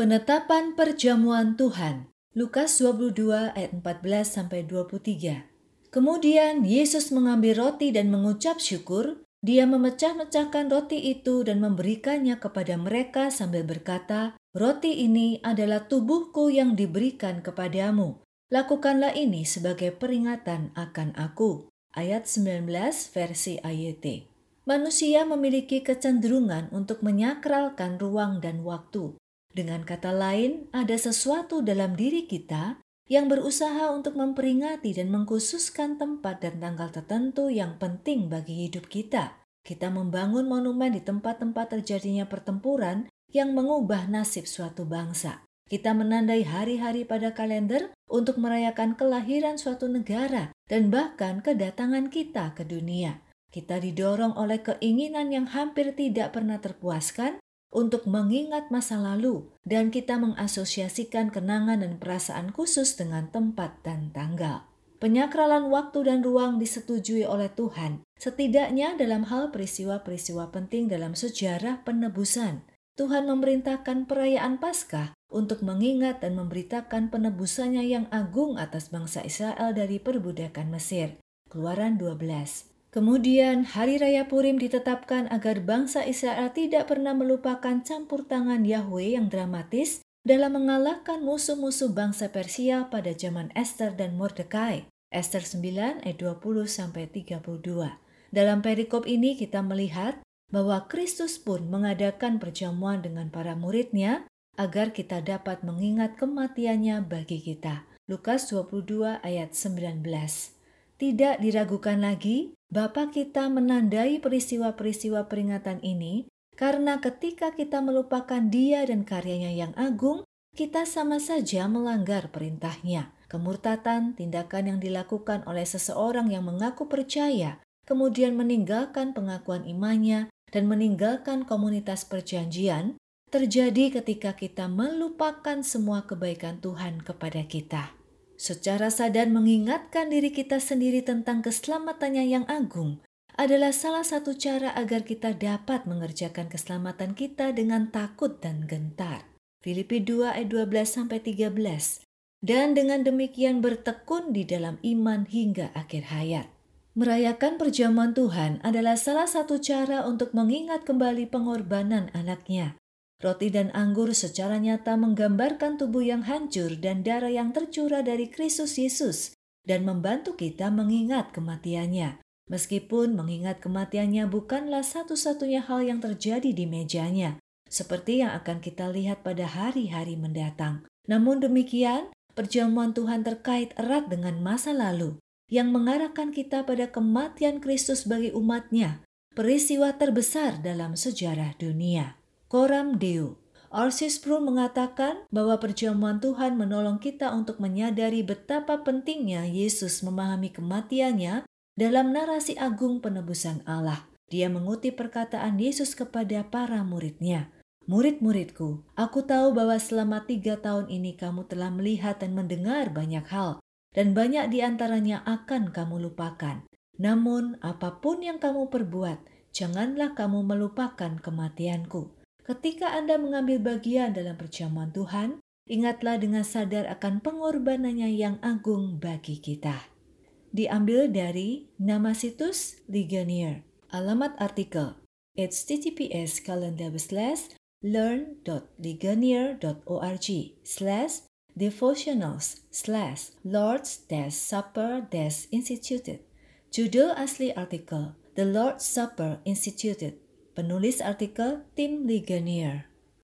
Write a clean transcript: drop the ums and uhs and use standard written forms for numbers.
Penetapan perjamuan Tuhan. Lukas 22 ayat 14-23. Kemudian Yesus mengambil roti dan mengucap syukur. Dia memecah-mecahkan roti itu dan memberikannya kepada mereka sambil berkata, "Roti ini adalah tubuhku yang diberikan kepadamu. Lakukanlah ini sebagai peringatan akan aku." Ayat 19 versi AYT. Manusia memiliki kecenderungan untuk menyakralkan ruang dan waktu. Dengan kata lain, ada sesuatu dalam diri kita yang berusaha untuk memperingati dan mengkhususkan tempat dan tanggal tertentu yang penting bagi hidup kita. Kita membangun monumen di tempat-tempat terjadinya pertempuran yang mengubah nasib suatu bangsa. Kita menandai hari-hari pada kalender untuk merayakan kelahiran suatu negara dan bahkan kedatangan kita ke dunia. Kita didorong oleh keinginan yang hampir tidak pernah terpuaskan untuk mengingat masa lalu, dan kita mengasosiasikan kenangan dan perasaan khusus dengan tempat dan tanggal. Penyakralan waktu dan ruang disetujui oleh Tuhan, setidaknya dalam hal peristiwa-peristiwa penting dalam sejarah penebusan. Tuhan memerintahkan perayaan Paskah untuk mengingat dan memberitakan penebusannya yang agung atas bangsa Israel dari perbudakan Mesir. Keluaran 12. Kemudian Hari Raya Purim ditetapkan agar bangsa Israel tidak pernah melupakan campur tangan Yahweh yang dramatis dalam mengalahkan musuh-musuh bangsa Persia pada zaman Esther dan Mordekai. Esther 9 ayat 20-32. Dalam perikop ini kita melihat bahwa Kristus pun mengadakan perjamuan dengan para muridnya agar kita dapat mengingat kematiannya bagi kita. Lukas 22 ayat 19. Tidak diragukan lagi, Bapa kita menandai peristiwa-peristiwa peringatan ini karena ketika kita melupakan Dia dan karyanya yang agung, kita sama saja melanggar perintahnya. Kemurtatan, tindakan yang dilakukan oleh seseorang yang mengaku percaya, kemudian meninggalkan pengakuan imannya dan meninggalkan komunitas perjanjian, terjadi ketika kita melupakan semua kebaikan Tuhan kepada kita. Secara sadar mengingatkan diri kita sendiri tentang keselamatannya yang agung adalah salah satu cara agar kita dapat mengerjakan keselamatan kita dengan takut dan gentar. Filipi 2 ayat 12-13. Dan dengan demikian bertekun di dalam iman hingga akhir hayat. Merayakan perjamuan Tuhan adalah salah satu cara untuk mengingat kembali pengorbanan anaknya. Roti dan anggur secara nyata menggambarkan tubuh yang hancur dan darah yang tercurah dari Kristus Yesus dan membantu kita mengingat kematiannya. Meskipun mengingat kematiannya bukanlah satu-satunya hal yang terjadi di mejanya, seperti yang akan kita lihat pada hari-hari mendatang. Namun demikian, perjamuan Tuhan terkait erat dengan masa lalu yang mengarahkan kita pada kematian Kristus bagi umatnya, peristiwa terbesar dalam sejarah dunia. Coram Deo. R.C. Sproul mengatakan bahwa perjamuan Tuhan menolong kita untuk menyadari betapa pentingnya Yesus memahami kematiannya dalam narasi agung penebusan Allah. Dia mengutip perkataan Yesus kepada para muridnya. "Murid-muridku, aku tahu bahwa selama 3 tahun ini kamu telah melihat dan mendengar banyak hal, dan banyak di antaranya akan kamu lupakan. Namun, apapun yang kamu perbuat, janganlah kamu melupakan kematianku." Ketika Anda mengambil bagian dalam perjamuan Tuhan, ingatlah dengan sadar akan pengorbanannya yang agung bagi kita. Diambil dari nama situs Ligonier. Alamat artikel https://learn.ligonier.org/devotionals/Lord's-Supper-Instituted. Judul asli artikel The Lord's Supper Instituted. Penulis artikel Tim Ligonier.